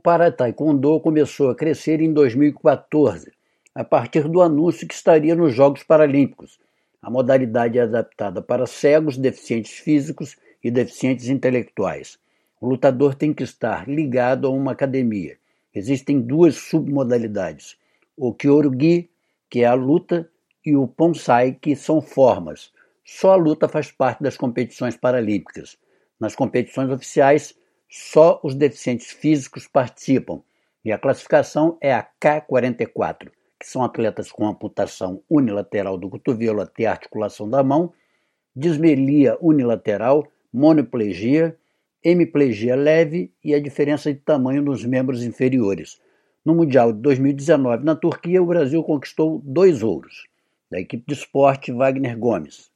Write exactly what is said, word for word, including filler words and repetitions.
para-taekwondo começou a crescer em dois mil e quatorze, a partir do anúncio que estaria nos Jogos Paralímpicos. A modalidade é adaptada para cegos, deficientes físicos e deficientes intelectuais. O lutador tem que estar ligado a uma academia. Existem duas submodalidades, o Kyoryugi, que é a luta, e o Ponsai, que são formas. Só a luta faz parte das competições paralímpicas. Nas competições oficiais, só os deficientes físicos participam, e a classificação é a K quarenta e quatro, que são atletas com amputação unilateral do cotovelo até a articulação da mão, dismelia unilateral, monoplegia, hemiplegia leve e a diferença de tamanho nos membros inferiores. No Mundial de dois mil e dezenove, na Turquia, o Brasil conquistou dois ouros. Da equipe de esporte, Wagner Gomes.